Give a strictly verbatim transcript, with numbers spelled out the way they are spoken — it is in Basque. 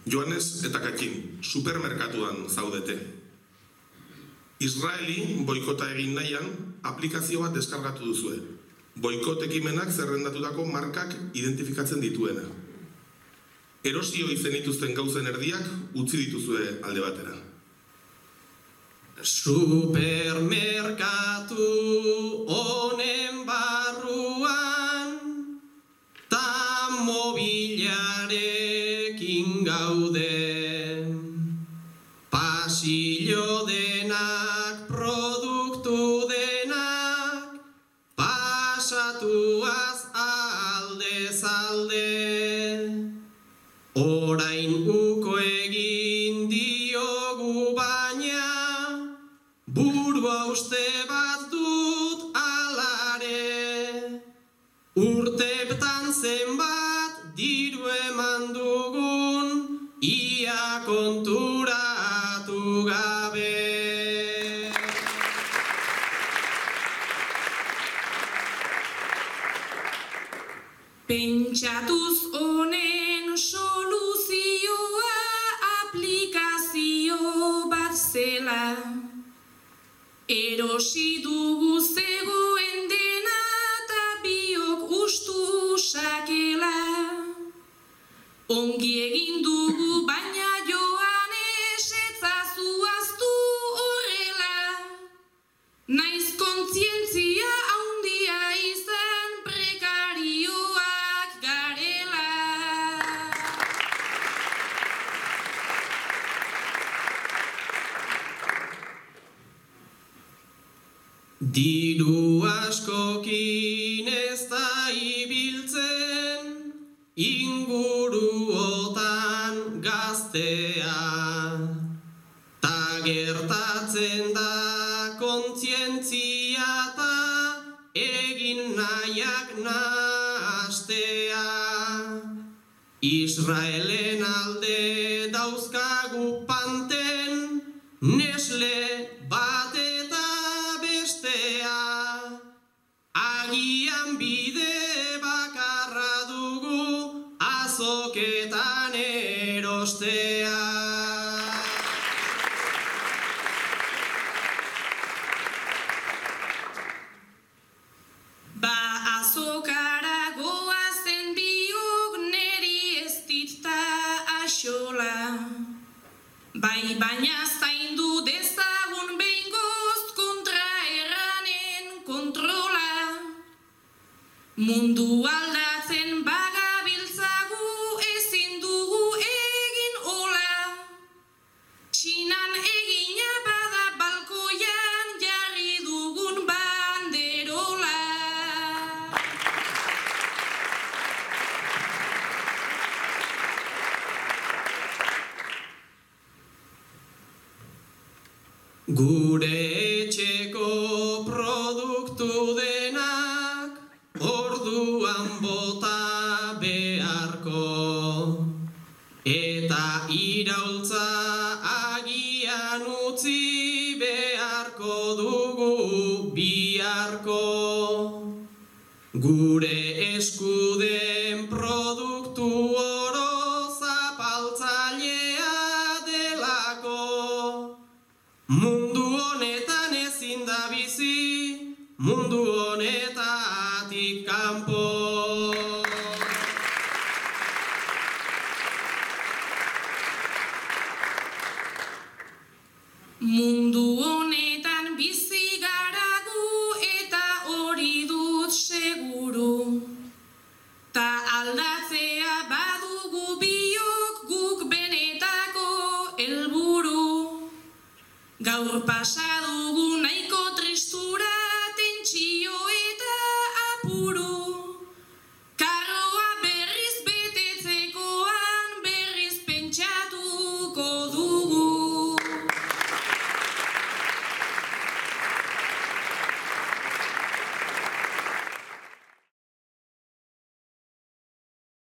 Joanes eta Kakin, supermerkatuan zaudete. Israeli boikota egin nahian aplikazio bat deskargatu duzue. Boikot ekimenak zerrendatutako markak identifikatzen dituena. Erosio izen dituzten gauzen erdiak utzi dituzue alde batera. Supermerkatu honen barruan ta mobilarekin gaude. Pasillo denak, produktu denak, pasatuaz aldez alde. Orain uko egin diogu baina, burua uste bat dut alare. Urteptan zenbat diru eman dugun, ia konturatu gabe. Pentsatuz honen soluzioa aplikazio bat zela. Erosi dugu zegoen dena eta biok ustu sakela. Ongi egin dugu baina Joanes etzazu aztu horrela. Naiz kontzientzia haundia izan prekarioak garela. Diru askokin ez da ibiltzen, inguruotan gaztea. Ta gertatzen da kontzientzia ta egin nahiak nahastea. Israelen alde dauzkagu panten, Nesle bat eta bestea. Agian bide bakarra dugu azoketan erostea. Ba azokara goazen biok neri ez ditta axola. Bai baina zaindu dezagun behingoz kontra erranen kontrola. Mundu aldatzen bagabiltzagu ezin dugu egin hola. Txinan egina bada balkoian jarri dugun banderola. Gure etxeko produktu denak orduan bota beharko. Eta iraultza agian utzi beharko dugu biharko. Gure eskuden produktu oro zapaltzailea delako. Mundu honetan ezin da bizi, mundu honetatik kanpo. Mundu honetan bizi garagu eta hori dut seguru. Ta aldatzea badugu biok guk benetako helburu. Gaur pasa